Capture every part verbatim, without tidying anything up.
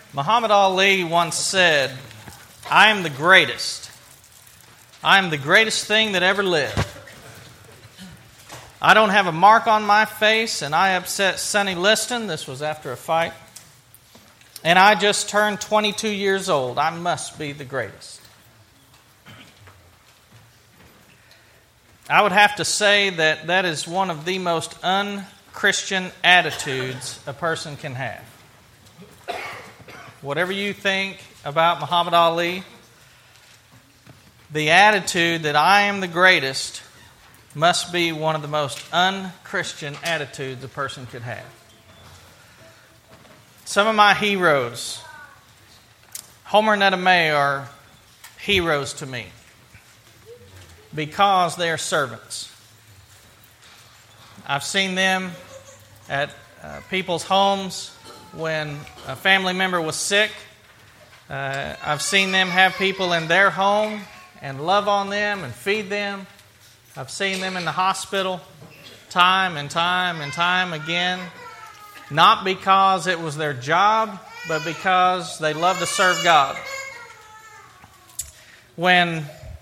Muhammad Ali once said, "I am the greatest. I am the greatest thing that ever lived. I don't have a mark on my face, and I upset Sonny Liston." This was after a fight. "And I just turned twenty-two years old. I must be the greatest." I would have to say that that is one of the most un-Christian attitudes a person can have. Whatever you think about Muhammad Ali, the attitude that I am the greatest must be one of the most un-Christian attitudes a person could have. Some of my heroes, Homer and Etta May, are heroes to me because they are servants. I've seen them at uh, people's homes when a family member was sick. Uh, I've seen them have people in their home and love on them and feed them. I've seen them in the hospital time and time and time again, not because it was their job, but because they love to serve God. When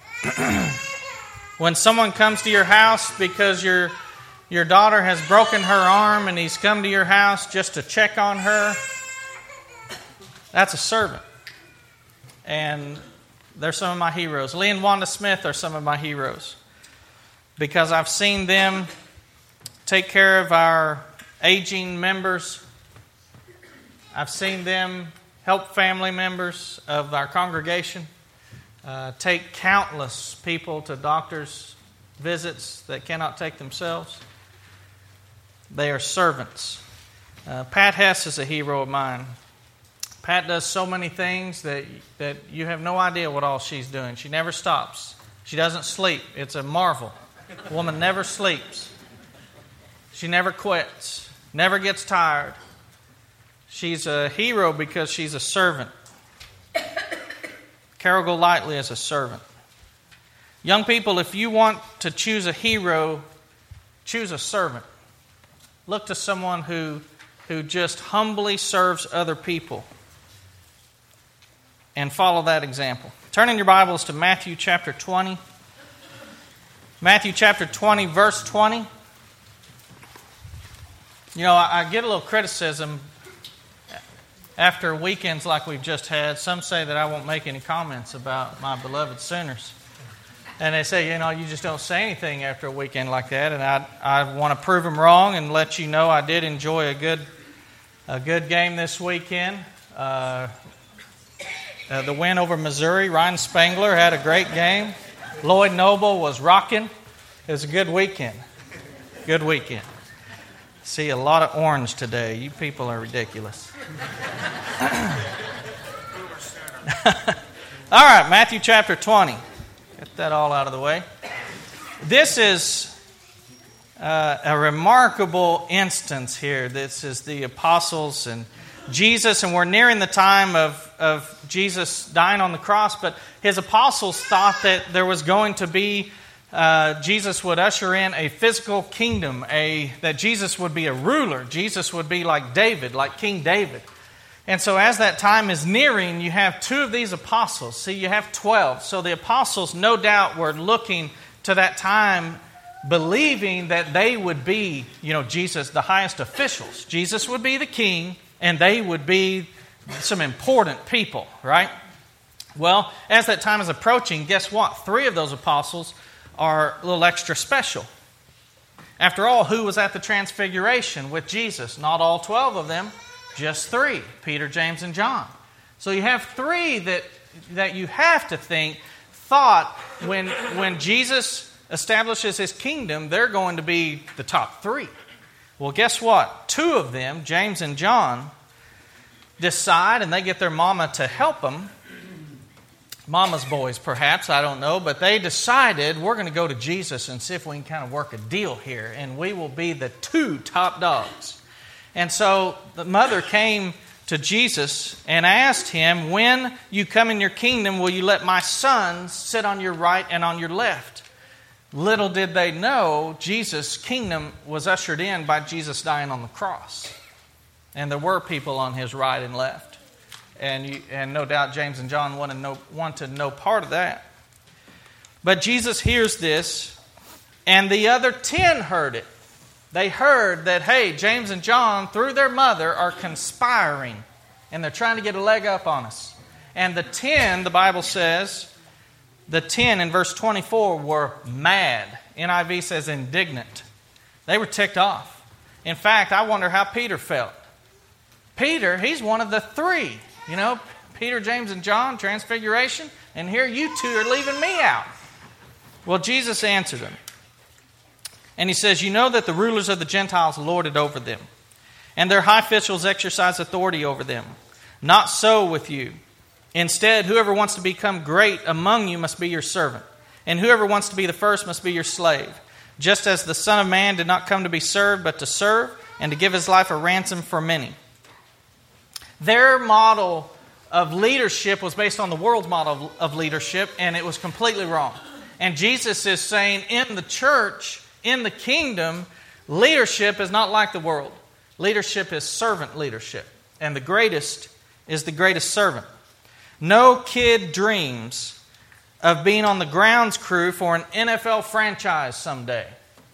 when someone comes to your house because your your daughter has broken her arm and he's come to your house just to check on her, that's a servant. And they're some of my heroes. Lee and Wanda Smith are some of my heroes because I've seen them take care of our aging members. I've seen them help family members of our congregation, uh, take countless people to doctors' visits that cannot take themselves. They are servants. Uh, Pat Hess is a hero of mine. Pat does so many things that that you have no idea what all she's doing. She never stops. She doesn't sleep. It's a marvel. The woman never sleeps. She never quits. Never gets tired. She's a hero because she's a servant. Carol Golightly is a servant. Young people, if you want to choose a hero, choose a servant. Look to someone who, who just humbly serves other people and follow that example. Turn in your Bibles to Matthew chapter twenty. Matthew chapter twenty, verse twenty. You know, I, I get a little criticism after weekends like we've just had. Some say that I won't make any comments about my beloved Sooners. And they say, you know, you just don't say anything after a weekend like that. And I I want to prove them wrong and let you know I did enjoy a good a good game this weekend. Uh, uh, the win over Missouri. Ryan Spangler had a great game. Lloyd Noble was rocking. It was a good weekend. Good weekend. See a lot of orange today. You people are ridiculous. All right, Matthew chapter twenty. Get that all out of the way. This is uh, a remarkable instance here. This is the apostles and Jesus, and we're nearing the time of, of Jesus dying on the cross, but his apostles thought that there was going to be, uh, Jesus would usher in a physical kingdom, a that Jesus would be a ruler. Jesus would be like David, like King David. And so as that time is nearing, you have two of these apostles. See, you have twelve. So the apostles, no doubt, were looking to that time, believing that they would be, you know, Jesus, the highest officials. Jesus would be the king, and they would be some important people, right? Well, as that time is approaching, guess what? Three of those apostles are a little extra special. After all, who was at the Transfiguration with Jesus? Not all twelve of them. Just three, Peter, James, and John. So you have three that that you have to think thought when when Jesus establishes his kingdom, they're going to be the top three. Well, guess what? Two of them, James and John, decide, and they get their mama to help them. Mama's boys, perhaps, I don't know, but they decided we're going to go to Jesus and see if we can kind of work a deal here, and we will be the two top dogs. And so the mother came to Jesus and asked him, when you come in your kingdom, will you let my sons sit on your right and on your left? Little did they know, Jesus' kingdom was ushered in by Jesus dying on the cross. And there were people on his right and left. And, you, and no doubt James and John wanted no, wanted no part of that. But Jesus hears this, and the other ten heard it. They heard that, hey, James and John, through their mother, are conspiring, and they're trying to get a leg up on us. And the ten, the Bible says, the ten in verse twenty-four were mad. N I V says indignant. They were ticked off. In fact, I wonder how Peter felt. Peter, he's one of the three. You know, Peter, James, and John, transfiguration. And here you two are leaving me out. Well, Jesus answered them. And he says, you know that the rulers of the Gentiles lord it over them, and their high officials exercise authority over them. Not so with you. Instead, whoever wants to become great among you must be your servant, and whoever wants to be the first must be your slave. Just as the Son of Man did not come to be served, but to serve, and to give his life a ransom for many. Their model of leadership was based on the world's model of leadership, and it was completely wrong. And Jesus is saying, in the church, in the kingdom, leadership is not like the world. Leadership is servant leadership, and the greatest is the greatest servant. No kid dreams of being on the grounds crew for an N F L franchise someday.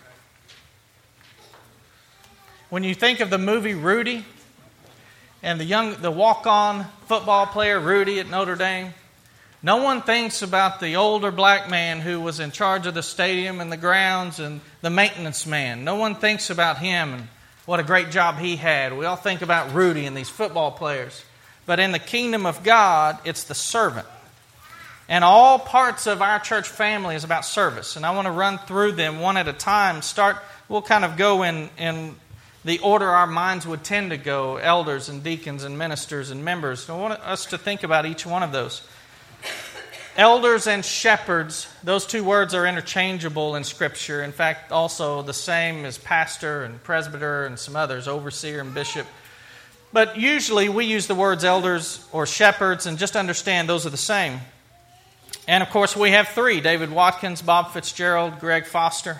When you think of the movie Rudy, and the young, the walk-on football player Rudy at Notre Dame, no one thinks about the older black man who was in charge of the stadium and the grounds and the maintenance man. No one thinks about him and what a great job he had. We all think about Rudy and these football players. But in the kingdom of God, it's the servant. And all parts of our church family is about service. And I want to run through them one at a time. Start. We'll kind of go in, in the order our minds would tend to go. Elders and deacons and ministers and members. I want us to think about each one of those. Elders and shepherds, those two words are interchangeable in Scripture. In fact, also the same as pastor and presbyter and some others, overseer and bishop. But usually we use the words elders or shepherds, and just understand those are the same. And of course we have three, David Watkins, Bob Fitzgerald, Greg Foster.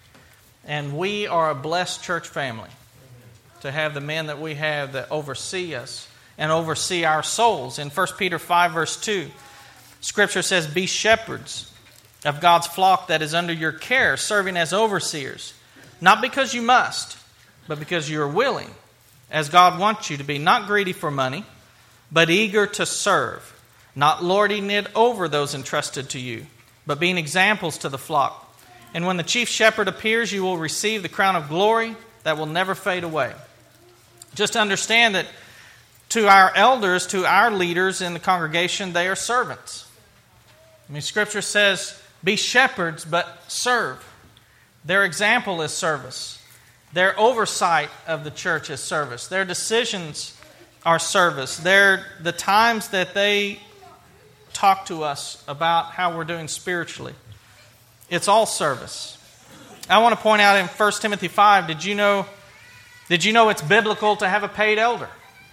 And we are a blessed church family to have the men that we have that oversee us and oversee our souls. In First Peter five verse two, Scripture says, be shepherds of God's flock that is under your care, serving as overseers, not because you must, but because you are willing, as God wants you to be, not greedy for money, but eager to serve, not lording it over those entrusted to you, but being examples to the flock. And when the chief shepherd appears, you will receive the crown of glory that will never fade away. Just understand that to our elders, to our leaders in the congregation, they are servants. I mean, Scripture says, be shepherds, but serve. Their example is service. Their oversight of the church is service. Their decisions are service. Their, the times that they talk to us about how we're doing spiritually, it's all service. I want to point out in First Timothy five, did you know, did you know it's biblical to have a paid elder?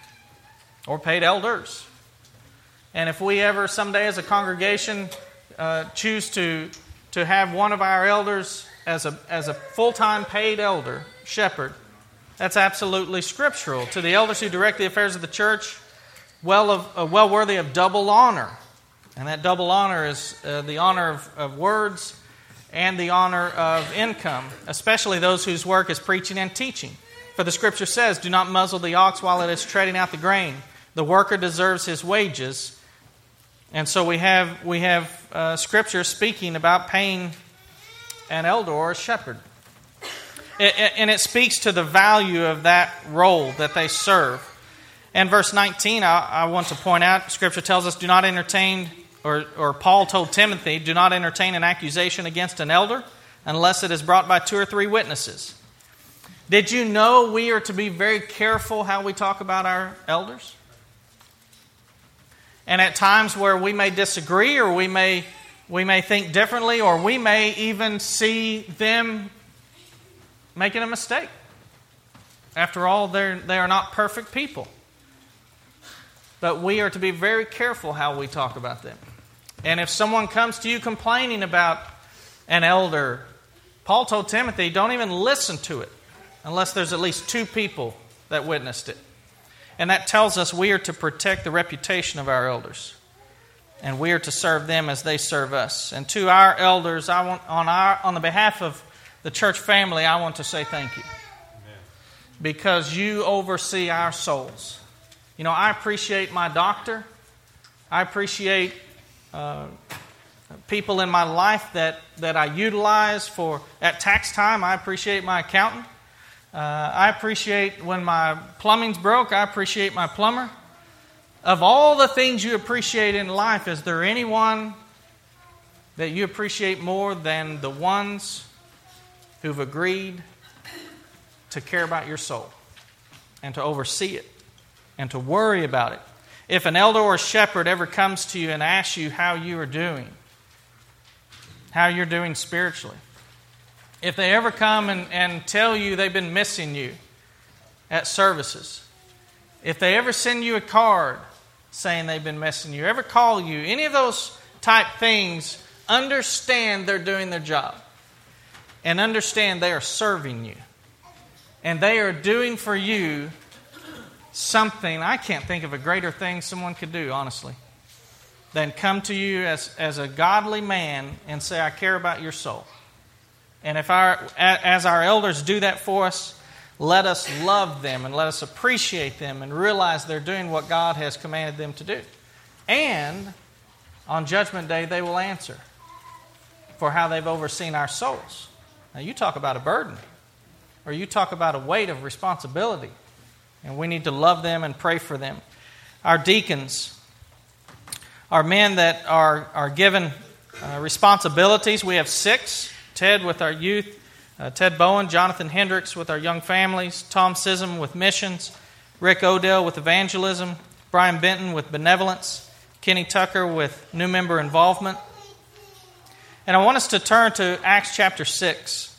Or paid elders? And if we ever someday as a congregation uh, choose to, to have one of our elders as a, as a full-time paid elder, shepherd, that's absolutely scriptural. To the elders who direct the affairs of the church, well, of, uh, well worthy of double honor. And that double honor is uh, the honor of, of words and the honor of income, especially those whose work is preaching and teaching. For the Scripture says, do not muzzle the ox while it is treading out the grain. The worker deserves his wages. And so we have we have uh, Scripture speaking about paying an elder or a shepherd. It, it, and it speaks to the value of that role that they serve. And verse nineteen, I, I want to point out, Scripture tells us, do not entertain, or, or Paul told Timothy, do not entertain an accusation against an elder unless it is brought by two or three witnesses. Did you know we are to be very careful how we talk about our elders? And at times where we may disagree, or we may we may think differently, or we may even see them making a mistake. After all, they're, they are not perfect people. But we are to be very careful how we talk about them. And if someone comes to you complaining about an elder, Paul told Timothy, don't even listen to it unless there's at least two people that witnessed it. And that tells us we are to protect the reputation of our elders. And we are to serve them as they serve us. And to our elders, I want on our on the behalf of the church family, I want to say thank you. Amen. Because you oversee our souls. You know, I appreciate my doctor. I appreciate uh, people in my life that, that I utilize for at tax time. I appreciate my accountant. Uh, I appreciate when my plumbing's broke. I appreciate my plumber. Of all the things you appreciate in life, is there anyone that you appreciate more than the ones who've agreed to care about your soul and to oversee it and to worry about it? If an elder or a shepherd ever comes to you and asks you how you are doing, how you're doing spiritually, if they ever come and, and tell you they've been missing you at services, if they ever send you a card saying they've been missing you, ever call you, any of those type things, understand they're doing their job. And understand they are serving you. And they are doing for you something, I can't think of a greater thing someone could do, honestly, than come to you as, as a godly man and say, I care about your soul. And if our, as our elders do that for us, let us love them and let us appreciate them and realize they're doing what God has commanded them to do. And on Judgment Day, they will answer for how they've overseen our souls. Now, you talk about a burden, or you talk about a weight of responsibility, and we need to love them and pray for them. Our deacons are men that are, are given uh, responsibilities. We have six. Ted with our youth, uh, Ted Bowen, Jonathan Hendricks with our young families, Tom Sism with missions, Rick Odell with evangelism, Brian Benton with benevolence, Kenny Tucker with new member involvement. And I want us to turn to Acts chapter six.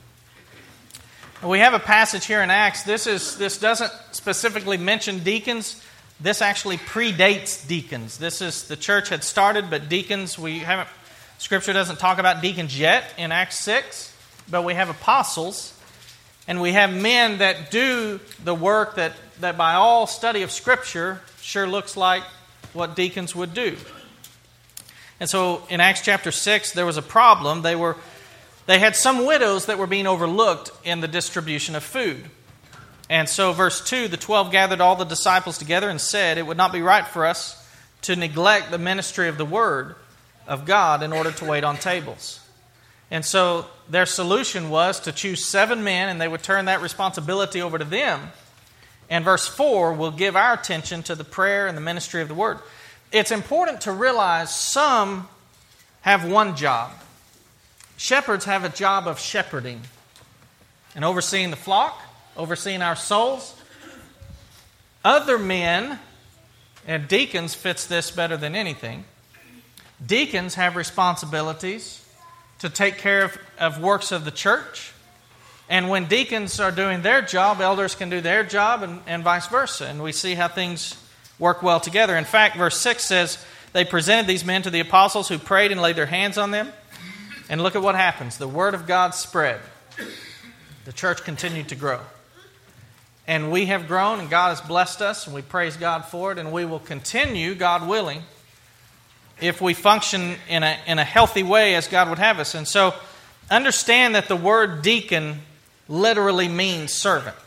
We have a passage here in Acts. This is this doesn't specifically mention deacons. This actually predates deacons. This is the church had started, but deacons, we haven't, Scripture doesn't talk about deacons yet in Acts six, but we have apostles, and we have men that do the work that, that by all study of Scripture sure looks like what deacons would do. And so in Acts chapter six, there was a problem. They were they had some widows that were being overlooked in the distribution of food. And so verse two, the twelve gathered all the disciples together and said, it would not be right for us to neglect the ministry of the word of God in order to wait on tables. And so their solution was to choose seven men, and they would turn that responsibility over to them. And verse four will give our attention to the prayer and the ministry of the word. It's important to realize some have one job. Shepherds have a job of shepherding and overseeing the flock, overseeing our souls. Other men, and deacons fits this better than anything, deacons have responsibilities to take care of, of works of the church. And when deacons are doing their job, elders can do their job, and, and vice versa. And we see how things work well together. In fact, verse six says, they presented these men to the apostles who prayed and laid their hands on them. And look at what happens. The word of God spread. The church continued to grow. And we have grown, and God has blessed us, and we praise God for it. And we will continue, God willing, if we function in a, in a healthy way as God would have us. And so, understand that the word deacon literally means servant.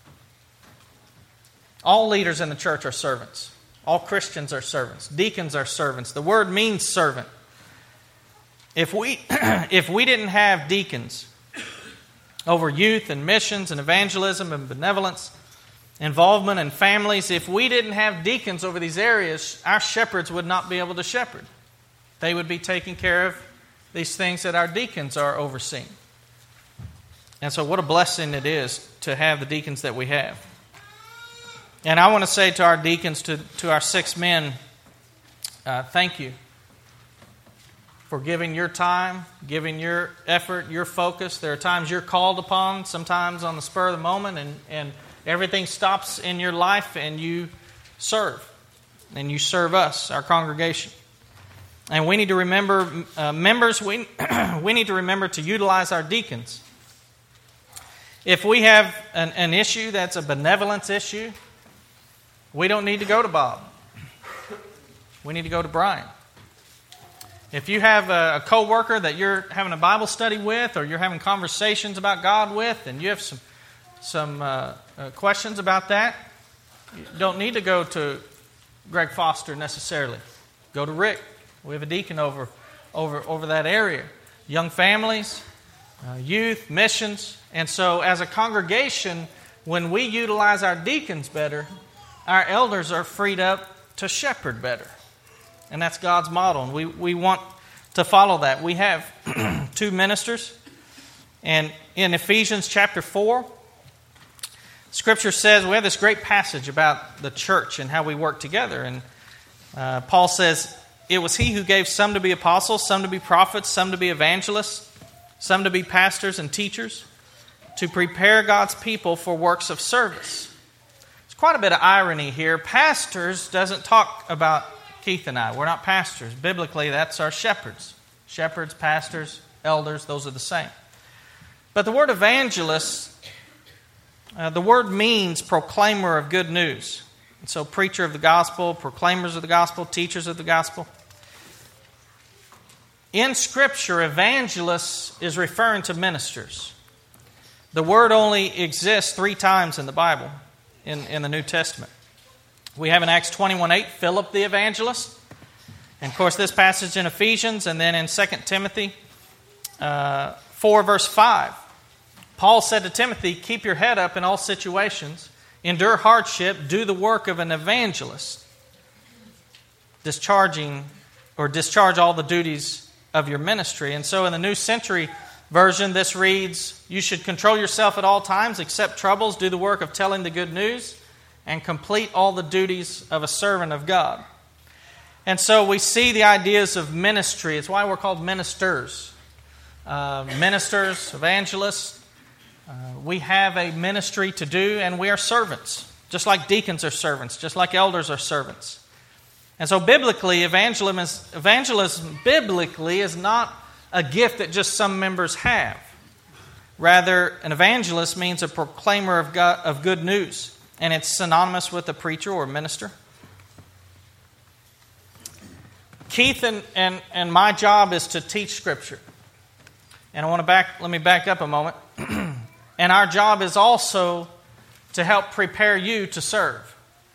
All leaders in the church are servants. All Christians are servants. Deacons are servants. The word means servant. If we if we didn't have deacons over youth and missions and evangelism and benevolence, involvement in families, if we didn't have deacons over these areas, our shepherds would not be able to shepherd. They would be taking care of these things that our deacons are overseeing. And so what a blessing it is to have the deacons that we have. And I want to say to our deacons, to, to our six men, uh, thank you for giving your time, giving your effort, your focus. There are times you're called upon, sometimes on the spur of the moment, and, and everything stops in your life and you serve. And you serve us, our congregation. And we need to remember, uh, members, we, we need to remember to utilize our deacons. If we have an, an issue that's a benevolence issue, We don't need to go to Bob. We need to go to Brian. If you have a, a coworker that you're having a Bible study with, or you're having conversations about God with, and you have some some uh, uh, questions about that, you don't need to go to Greg Foster necessarily. Go to Rick. We have a deacon over over over that area. Young families, uh, youth, missions, and so as a congregation, when we utilize our deacons better, our elders are freed up to shepherd better. And that's God's model, and we, we want to follow that. We have two ministers, and in Ephesians chapter four, Scripture says, we have this great passage about the church and how we work together, and uh, Paul says, it was he who gave some to be apostles, some to be prophets, some to be evangelists, some to be pastors and teachers, to prepare God's people for works of service. There's quite a bit of irony here. Pastors doesn't talk about Keith and I. We're not pastors. Biblically, that's our shepherds. Shepherds, pastors, elders, those are the same. But the word evangelist, uh, the word means proclaimer of good news. And so preacher of the gospel, proclaimers of the gospel, teachers of the gospel. In Scripture, evangelist is referring to ministers. The word only exists three times in the Bible, in, in the New Testament. We have in Acts twenty-one eight, Philip the evangelist. And of course, this passage in Ephesians, and then in Second Timothy uh, four, verse five. Paul said to Timothy, keep your head up in all situations, endure hardship, do the work of an evangelist, discharging or discharge all the duties of your ministry. And so in the New Century Version, this reads, you should control yourself at all times, accept troubles, do the work of telling the good news, and complete all the duties of a servant of God. And so we see the ideas of ministry. It's why we're called ministers. Uh, ministers, evangelists. Uh, we have a ministry to do, and we are servants. Just like deacons are servants, just like elders are servants. And so biblically, evangelism, is, evangelism biblically is not a gift that just some members have. Rather, an evangelist means a proclaimer of God, of good news, and it's synonymous with a preacher or minister. Keith and, and, and my job is to teach Scripture. And I want to back, let me back up a moment. And our job is also to help prepare you to serve.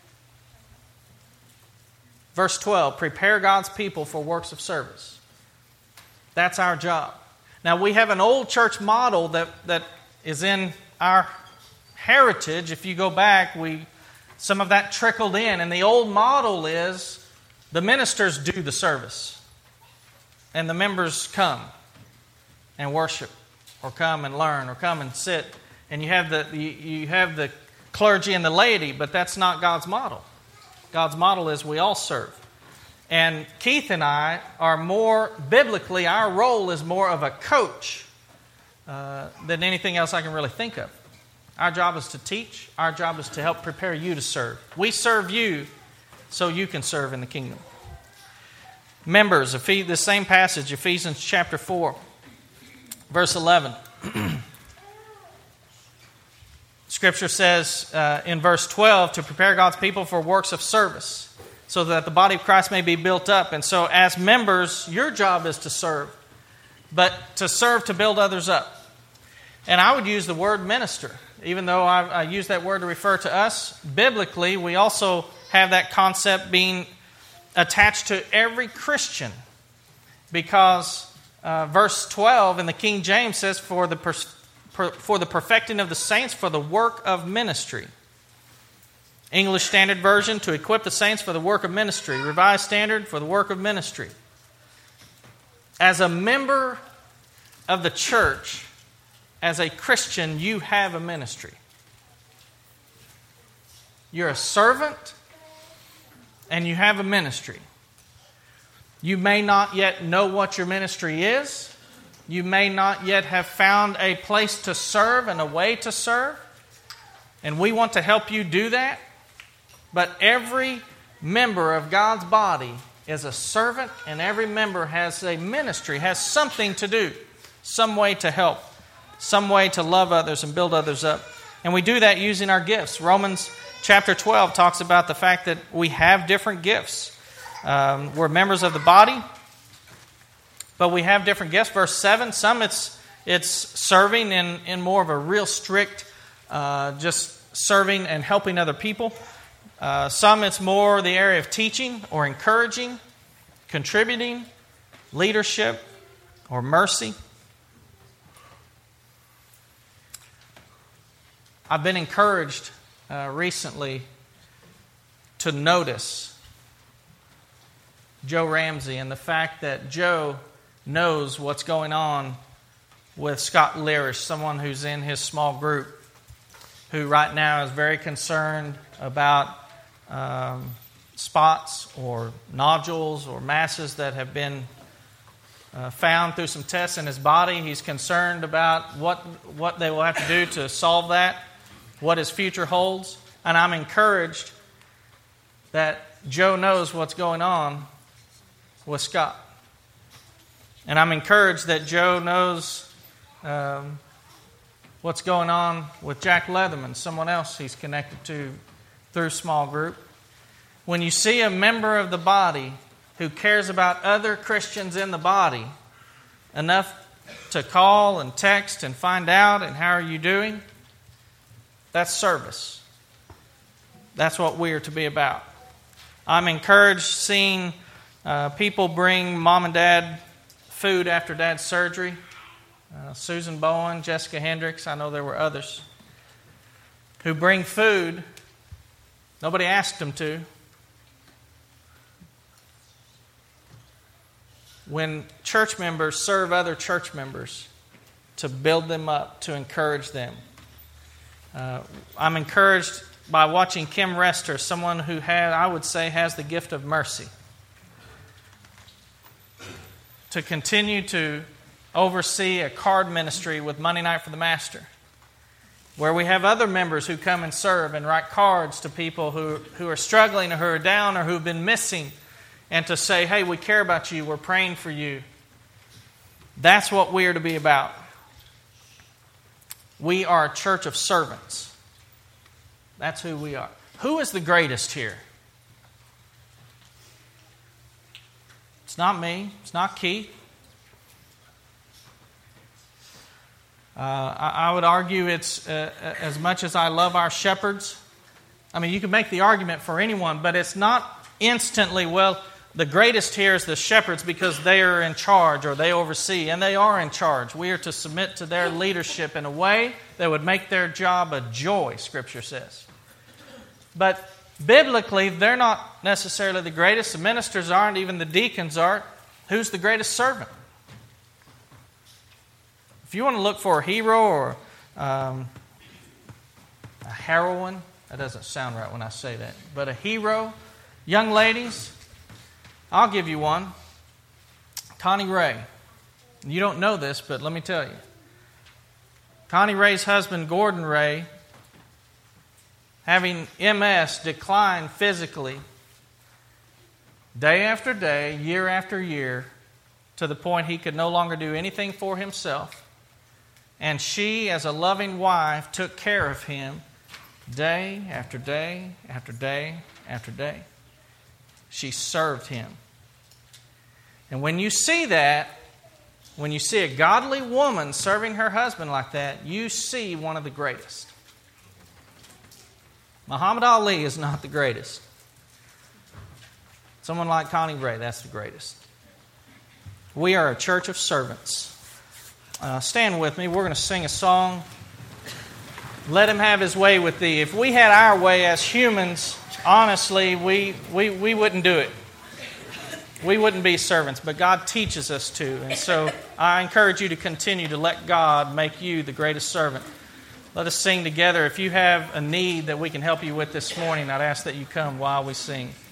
Verse twelve, prepare God's people for works of service. That's our job. Now, we have an old church model that, that is in our heritage. If you go back, we some of that trickled in. And the old model is the ministers do the service. And the members come and worship, or come and learn, or come and sit. And you have the you, you have the clergy and the laity, but that's not God's model. God's model is we all serve. And Keith and I are more, biblically, our role is more of a coach uh, than anything else I can really think of. Our job is to teach. Our job is to help prepare you to serve. We serve you so you can serve in the kingdom. Members, the same passage, Ephesians chapter four, verse eleven. Scripture says uh, in verse twelve, to prepare God's people for works of service, so that the body of Christ may be built up. And so as members, your job is to serve, but to serve to build others up. And I would use the word minister. Even though I, I use that word to refer to us, biblically, we also have that concept being attached to every Christian. Because uh, verse twelve in the King James says, for the, per, per, for the perfecting of the saints, for the work of ministry. English Standard Version, to equip the saints for the work of ministry. Revised Standard, for the work of ministry. As a member of the church, as a Christian, you have a ministry. You're a servant, and you have a ministry. You may not yet know what your ministry is. You may not yet have found a place to serve and a way to serve. And we want to help you do that. But every member of God's body is a servant, and every member has a ministry, has something to do, some way to help, some way to love others and build others up. And we do that using our gifts. Romans chapter twelve talks about the fact that we have different gifts. Um, we're members of the body, but we have different gifts. Verse seven, some it's it's serving in, in more of a real strict, uh, just serving and helping other people. Uh, some it's more the area of teaching or encouraging, contributing, leadership, or mercy. I've been encouraged uh, recently to notice Joe Ramsey and the fact that Joe knows what's going on with Scott Lirish, someone who's in his small group, who right now is very concerned about um, spots or nodules or masses that have been uh, found through some tests in his body. He's concerned about what what they will have to do to solve that, what his future holds. And I'm encouraged that Joe knows what's going on with Scott. And I'm encouraged that Joe knows um, what's going on with Jack Leatherman, someone else he's connected to through small group. When you see a member of the body who cares about other Christians in the body enough to call and text and find out and how are you doing, that's service. That's what we are to be about. I'm encouraged seeing uh, people bring mom and dad food after dad's surgery. Uh, Susan Bowen, Jessica Hendricks, I know there were others, who bring food. Nobody asked them to. When church members serve other church members to build them up, to encourage them. Uh, I'm encouraged by watching Kim Rester, someone who had, I would say, has the gift of mercy, to continue to oversee a card ministry with Monday Night for the Master, where we have other members who come and serve and write cards to people who, who are struggling or who are down or who have been missing, and to say, hey, we care about you, we're praying for you. That's what we are to be about. We are a church of servants. That's who we are. Who is the greatest here? It's not me. It's not Keith. Uh, I, I would argue it's, uh, as much as I love our shepherds, I mean, you can make the argument for anyone, but it's not instantly, well, the greatest here is the shepherds because they are in charge or they oversee, and they are in charge. We are to submit to their leadership in a way that would make their job a joy, Scripture says. But biblically, they're not necessarily the greatest. The ministers aren't, even the deacons aren't. Who's the greatest servant? If you want to look for a hero or um, a heroine, that doesn't sound right when I say that, but a hero, young ladies, I'll give you one. Connie Ray. You don't know this, but let me tell you. Connie Ray's husband, Gordon Ray, having M S, declined physically day after day, year after year, to the point he could no longer do anything for himself. And she, as a loving wife, took care of him day after day after day after day. She served him. And when you see that, when you see a godly woman serving her husband like that, you see one of the greatest. Muhammad Ali is not the greatest. Someone like Connie Ray, that's the greatest. We are a church of servants. Uh, stand with me. We're going to sing a song. Let Him have His way with thee. If we had our way as humans, honestly, we, we, we wouldn't do it. We wouldn't be servants, but God teaches us to. And so I encourage you to continue to let God make you the greatest servant. Let us sing together. If you have a need that we can help you with this morning, I'd ask that you come while we sing.